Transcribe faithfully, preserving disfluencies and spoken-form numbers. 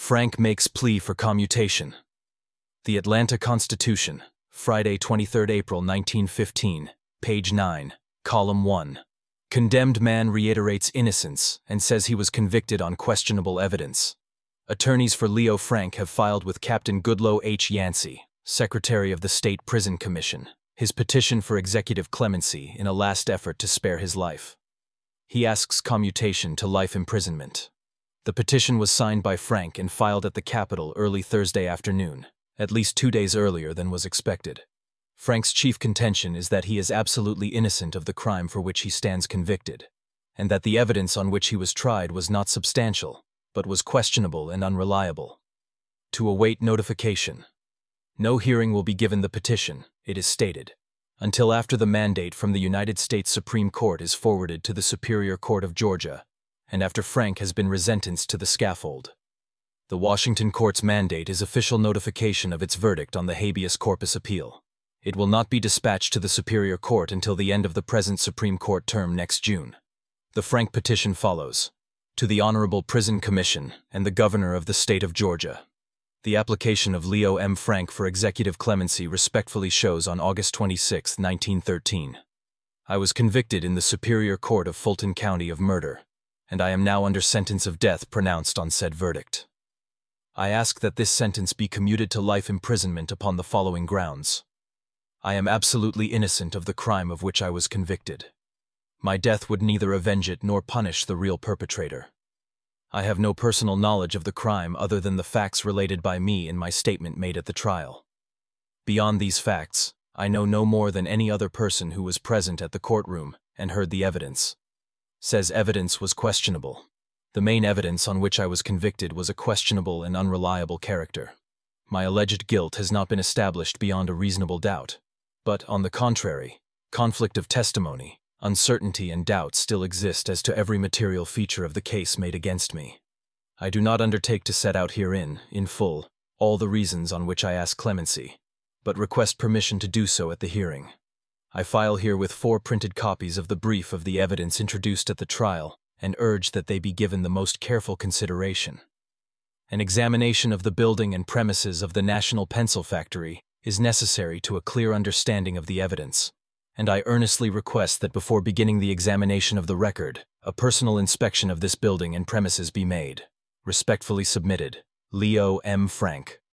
Frank makes plea for commutation. The Atlanta Constitution, Friday, twenty-third April nineteen fifteen, page nine, column one. Condemned man reiterates innocence and says he was convicted on questionable evidence. Attorneys for Leo Frank have filed with Captain Goodloe H. Yancey, Secretary of the State Prison Commission, his petition for executive clemency in a last effort to spare his life. He asks commutation to life imprisonment. The petition was signed by Frank and filed at the Capitol early Thursday afternoon, at least two days earlier than was expected. Frank's chief contention is that he is absolutely innocent of the crime for which he stands convicted, and that the evidence on which he was tried was not substantial, but was questionable and unreliable. To await notification. No hearing will be given the petition, it is stated, until after the mandate from the United States Supreme Court is forwarded to the Superior Court of Georgia, and after Frank has been resentenced to the scaffold. The Washington Court's mandate is official notification of its verdict on the habeas corpus appeal. It will not be dispatched to the Superior Court until the end of the present Supreme Court term next June. The Frank petition follows. To the Honorable Prison Commission and the Governor of the State of Georgia. The application of Leo M. Frank for executive clemency respectfully shows on August twenty-sixth, nineteen thirteen. I was convicted in the Superior Court of Fulton County of murder, and I am now under sentence of death pronounced on said verdict. I ask that this sentence be commuted to life imprisonment upon the following grounds. I am absolutely innocent of the crime of which I was convicted. My death would neither avenge it nor punish the real perpetrator. I have no personal knowledge of the crime other than the facts related by me in my statement made at the trial. Beyond these facts, I know no more than any other person who was present at the courtroom and heard the evidence. Says evidence was questionable. The main evidence on which I was convicted was a questionable and unreliable character. My alleged guilt has not been established beyond a reasonable doubt, but, on the contrary, conflict of testimony, uncertainty and doubt still exist as to every material feature of the case made against me. I do not undertake to set out herein, in full, all the reasons on which I ask clemency, but request permission to do so at the hearing. I file herewith four printed copies of the brief of the evidence introduced at the trial and urge that they be given the most careful consideration. An examination of the building and premises of the National Pencil Factory is necessary to a clear understanding of the evidence, and I earnestly request that before beginning the examination of the record, a personal inspection of this building and premises be made. Respectfully submitted, Leo M. Frank.